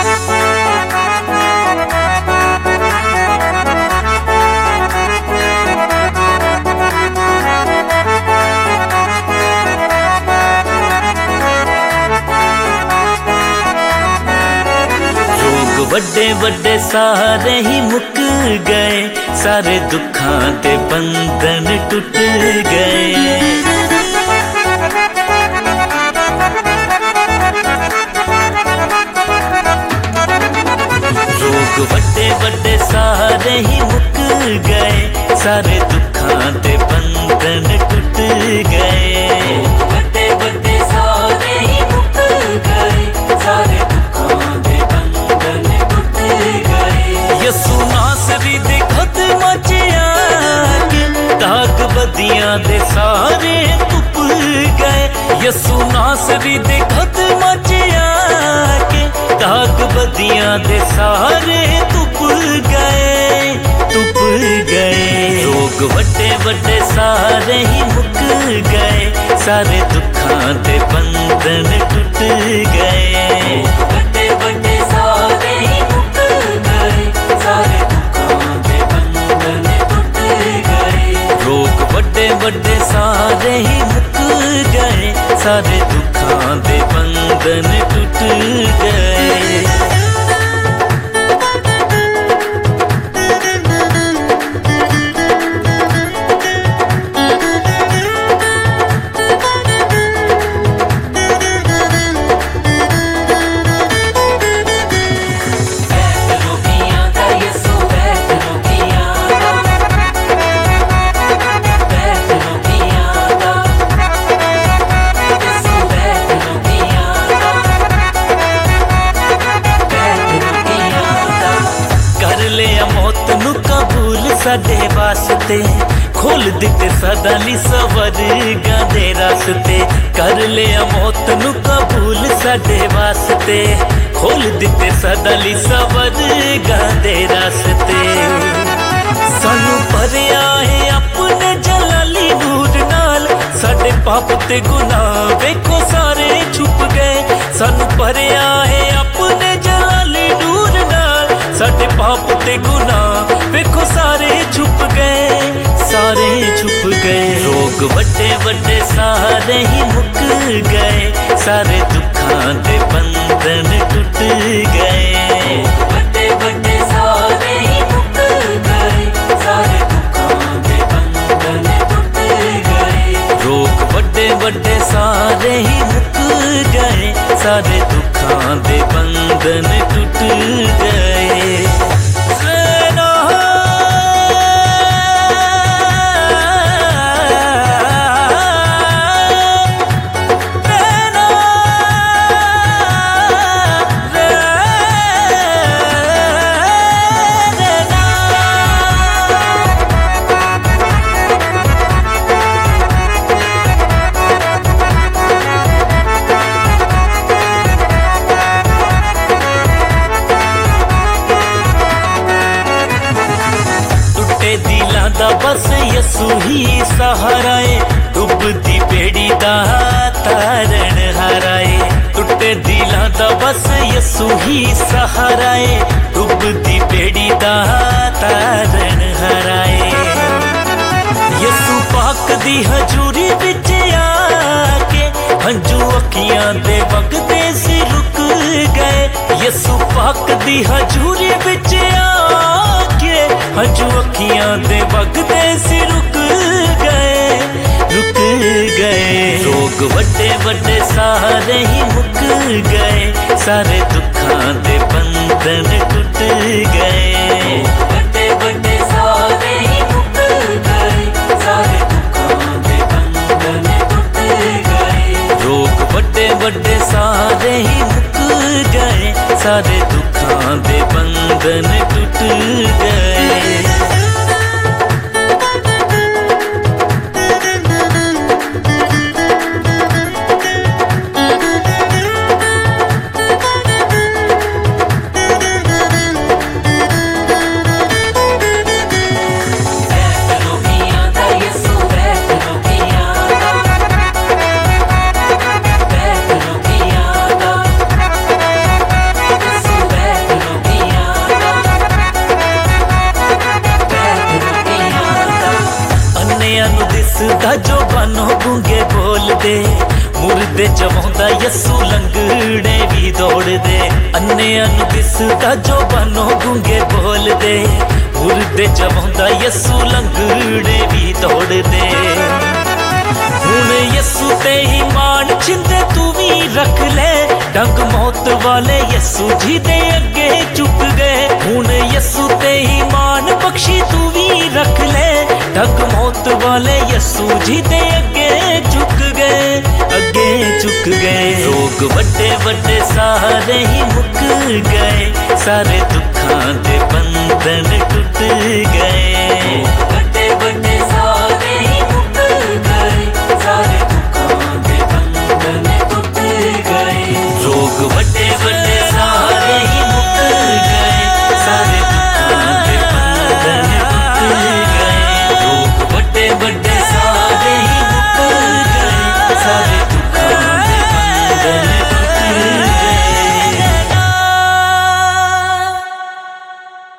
ਵੱਡੇ ਵੱਡੇ ਸਾਰੇ ਹੀ ਮੁੱਕ ਗਏ, ਸਾਰੇ ਦੁੱਖਾਂ ਦੇ ਬੰਧਨ ਟੁੱਟ ਗਏ। ਰੋਗ ਵੱਡੇ ਵੱਡੇ ਸਾਰੇ ਹੀ ਮੁੱਕ ਗਏ, ਸਾਰੇ ਦੁੱਖਾਂ ਦੇ ਬੰਧਨ ਟੁੱਟ ਗਏ। ਵੱਡੇ ਵੱਡੇ ਸਾਰੇ ਹੀ ਮੁੱਕ ਗਏ, ਸਾਰੇ ਦੁੱਖਾਂ ਦੇ ਬੰਧਨ ਟੁੱਟ ਗਏ। ਯਿਸੂ ਨਾਸਰੀ ਦੇ ਕਦਮਾਂ 'ਚ ਆ ਕੇ ਦਾਗ ਬਦੀਆਂ ਦੇ ਸਾਰੇ ਧੁੱਪ ਗਏ। ਯਿਸੂ ਨਾਸਰੀ ਦੇ ਕਦਮਾਂ 'ਚ ਆ ਕੇ ਦਾਗ ਬਦੀਆਂ ਦੇ ਸਾਰੇ ਧੁੱਪ ਗਏ, ਧੁੱਪ ਗਏ। ਰੋਗ ਵੱਡੇ ਵੱਡੇ ਸਾਰੇ ਹੀ ਮੁੱਕ ਗਏ, ਸਾਰੇ ਦੁੱਖਾਂ ਦੇ ਬੰਧਨ ਟੁੱਟ ਗਏ। ਵੱਡੇ ਵੱਡੇ ਸਾਰੇ ਹੀ ਮੁੱਕ ਗਏ, ਸਾਰੇ ਦੁੱਖਾਂ ਦੇ ਬੰਧਨ ਟੁੱਟ ਗਏ। ਰੋਗ ਵੱਡੇ ਵੱਡੇ ਸਾਰੇ ਹੀ ਮੁੱਕ ਗਏ, ਸਾਰੇ ਦੁੱਖਾਂ ਦੇ ਬੰਧਨ ਟੁੱਟ ਗਏ। ਸਾਡੇ ਵਾਸਤੇ ਖੋਲ ਦਿੱਤੇ ਸਦਾ ਲਈ ਸਵਰਗਾਂ ਦੇ ਰਸਤੇ। ਕਰ ਲਿਆ ਮੌਤ ਨੂੰ ਕਬੂਲ ਸਾਡੇ ਵਾਸਤੇ, ਖੋਲ ਦਿੱਤੇ ਸਦਾ ਲਈ ਸਵਰਗਾਂ ਦੇ ਰਸਤੇ। ਸਾਨੂੰ ਭਰਿਆ ਹੈ ਆਪਣੇ ਜਲਾਲੀ ਨੂਰ ਨਾਲ, ਸਾਡੇ ਪਾਪ ਤੇ ਗੁਨਾਹ ਵੇਖੋ ਸਾਰੇ ਛੁਪ ਗਏ। ਸਾਨੂੰ ਭਰਿਆ ਹੈ ਆਪਣੇ ਜਲਾਲੀ ਨੂਰ ਨਾਲ, ਸਾਡੇ ਪਾਪ ਤੇ ਗੁਨਾਹ ਵੇਖੋ ਸਾਰੇ ਛੁਪ ਗਏ, ਸਾਰੇ ਛੁਪ ਗਏ। ਰੋਗ ਵੱਡੇ ਵੱਡੇ ਸਾਰੇ ਹੀ ਮੁੱਕ ਗਏ, ਸਾਰੇ ਦੁੱਖਾਂ ਦੇ ਬੰਧਨ ਟੁੱਟ ਗਏ। ਵੱਡੇ ਵੱਡੇ ਸਾਰੇ ਹੀ ਮੁੱਕ ਗਏ, ਸਾਰੇ ਦੁੱਖਾਂ ਦੇ ਬੰਧਨ ਟੁੱਟ ਗਏ। ਰੋਗ ਵੱਡੇ ਵੱਡੇ ਸਾਰੇ ਹੀ ਮੁੱਕ ਗਏ, ਸਾਰੇ ਦੁੱਖਾਂ ਦੇ ਬੰਧਨ ਟੁੱਟ ਗਏ। ਦਿਲਾਂ ਦਾ ਬਸ ਯਿਸੂ ਹੀ ਸਹਾਰਾ ਏ, ਡੁੱਬਦੀ ਬੇੜੀ ਦਾ ਤਾਰਨ ਹਾਰਾਏ। ਟੁੱਟੇ ਦਿਲਾਂ ਦਾ ਬਸ ਯਿਸੂ ਹੀ ਸਹਾਰਾ ਏ, ਡੁੱਬਦੀ ਬੇੜੀ ਦਾ ਤਾਰਨ ਹਾਰਾਏ। ਯਿਸੂ ਪਾਕ ਦੀ ਹਜ਼ੂਰੀ ਵਿੱਚ ਆ ਕੇ ਹੰਝੂ ਅੱਖੀਆਂ ਦੇ ਵਗਦੇ ਸੀ ਰੁਕ ਗਏ। ਯਿਸੂ ਪਾਕ ਦੀ ਹਜ਼ੂਰੀ ਵਿੱਚ ਆ ਕੇ ਹੰਝੂ ਅੱਖੀਆਂ ਦੇ ਵਗਦੇ ਸੀ ਰੁਕ ਗਏ, ਰੁਕ ਗਏ। ਰੋਗ ਵੱਡੇ ਵੱਡੇ ਸਾਰੇ ਹੀ ਮੁੱਕ ਗਏ, ਸਾਰੇ ਦੁੱਖਾਂ ਦੇ ਬੰਧਨ ਟੁੱਟ ਗਏ। ਵੱਡੇ ਵੱਡੇ ਸਾਰੇ ਹੀ ਮੁੱਕ ਗਏ, ਸਾਰੇ ਦੁੱਖਾਂ ਦੇ ਬੰਧਨ ਟੁੱਟ ਗਏ। ਰੋਗ ਵੱਡੇ ਵੱਡੇ ਸਾਰੇ ਹੀ ਮੁੱਕ ਗਏ, ਸਾਰੇ ਦੁੱਖਾਂ ਦੇ ਬੰਧਨ ਟੁੱਟ ਗਏ। यसू लंगड़े भी दौड़ दे, अन्नियां नूं दिसदा जो बनो गूंगे बोल दे, मुर्दे जमांदा यसू लंगड़े भी दौड़ दे। हुण यसू ते ईमान छिंदे तू भी रख ले, डंग मौत वाले यसू जी दे अगे झुक गए। हुण यसू ते ईमान बख्शी तू भी रख ले, डंग मौत वाले यसू जी दे अगे झुक गए, अगे झुक गए। रोग वड्डे वड्डे सारे ही मुक गए, सारे दुखां दे बंधन टुट गए।